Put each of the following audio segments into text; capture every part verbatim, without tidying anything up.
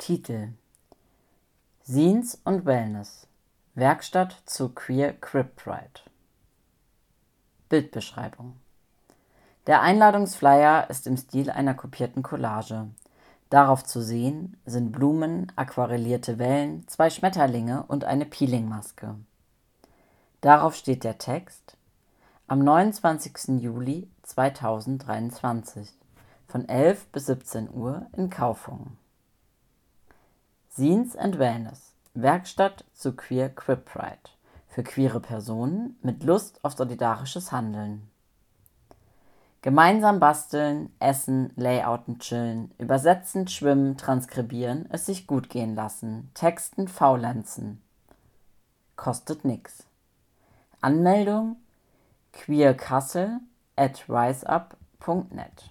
Titel: Scenes und Wellness – Werkstatt zu Queer Crip Pride. Bildbeschreibung: Der Einladungsflyer ist im Stil einer kopierten Collage. Darauf zu sehen sind Blumen, aquarellierte Wellen, zwei Schmetterlinge und eine Peelingmaske. Darauf steht der Text: Am neunundzwanzigsten Juli zweitausenddreiundzwanzig von elf bis siebzehn Uhr in Kaufungen. Scenes and Wellness – Werkstatt zu Queer Crip Pride für queere Personen mit Lust auf solidarisches Handeln. Gemeinsam basteln, essen, layouten, chillen, übersetzen, schwimmen, transkribieren, es sich gut gehen lassen, texten, faulenzen. Kostet nix. Anmeldung queerkassel at riseup punkt net.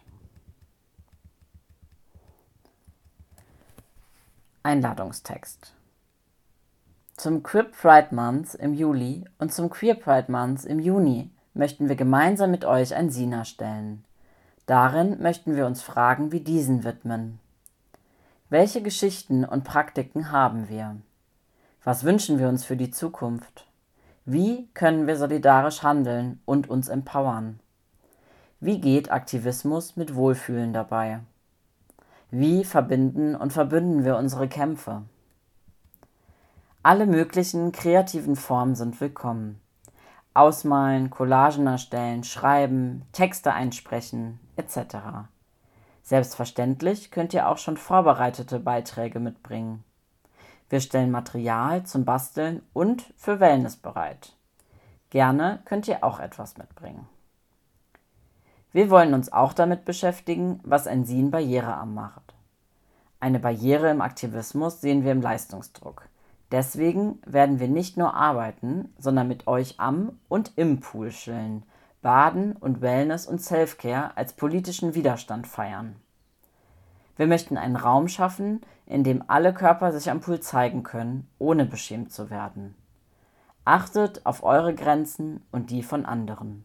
Einladungstext: Zum Crip Pride Month im Juli und zum Queer Pride Month im Juni möchten wir gemeinsam mit euch ein Zine erstellen. Darin möchten wir uns Fragen wie diesen widmen: Welche Geschichten und Praktiken haben wir? Was wünschen wir uns für die Zukunft? Wie können wir solidarisch handeln und uns empowern? Wie geht Aktivismus mit Wohlfühlen dabei? Wie verbinden und verbünden wir unsere Kämpfe? Alle möglichen kreativen Formen sind willkommen. Ausmalen, Collagen erstellen, schreiben, Texte einsprechen, et cetera. Selbstverständlich könnt ihr auch schon vorbereitete Beiträge mitbringen. Wir stellen Material zum Basteln und für Wellness bereit. Gerne könnt ihr auch etwas mitbringen. Wir wollen uns auch damit beschäftigen, was ein Zine barrierearm macht. Eine Barriere im Aktivismus sehen wir im Leistungsdruck. Deswegen werden wir nicht nur arbeiten, sondern mit euch am und im Pool chillen, baden und Wellness und Selfcare als politischen Widerstand feiern. Wir möchten einen Raum schaffen, in dem alle Körper sich am Pool zeigen können, ohne beschämt zu werden. Achtet auf eure Grenzen und die von anderen.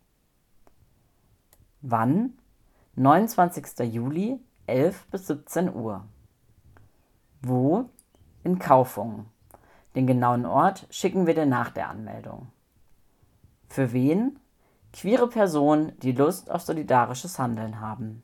Wann? neunundzwanzigsten Juli, elf bis siebzehn Uhr. Wo? In Kaufungen. Den genauen Ort schicken wir dir nach der Anmeldung. Für wen? Queere Personen, die Lust auf solidarisches Handeln haben.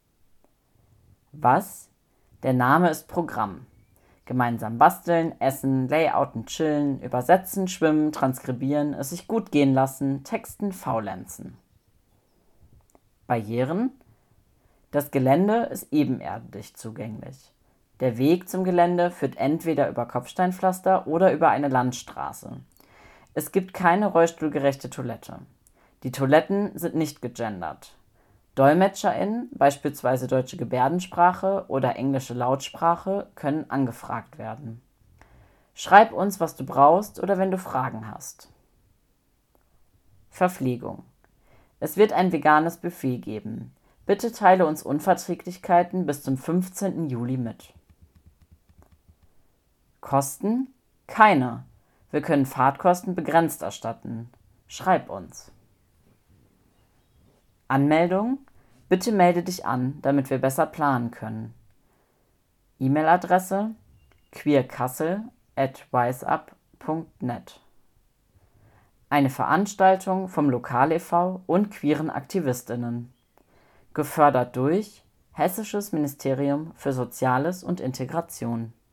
Was? Der Name ist Programm. Gemeinsam basteln, essen, layouten, chillen, übersetzen, schwimmen, transkribieren, es sich gut gehen lassen, texten, faulenzen. Barrieren? Das Gelände ist ebenerdig zugänglich. Der Weg zum Gelände führt entweder über Kopfsteinpflaster oder über eine Landstraße. Es gibt keine rollstuhlgerechte Toilette. Die Toiletten sind nicht gegendert. DolmetscherInnen, beispielsweise deutsche Gebärdensprache oder englische Lautsprache, können angefragt werden. Schreib uns, was du brauchst oder wenn du Fragen hast. Verpflegung: Es wird ein veganes Buffet geben. Bitte teile uns Unverträglichkeiten bis zum fünfzehnten Juli mit. Kosten? Keine. Wir können Fahrtkosten begrenzt erstatten. Schreib uns. Anmeldung? Bitte melde dich an, damit wir besser planen können. E-Mail-Adresse queerkassel at riseup punkt net. Eine Veranstaltung vom Lokal e V und queeren AktivistInnen. Gefördert durch Hessisches Ministerium für Soziales und Integration.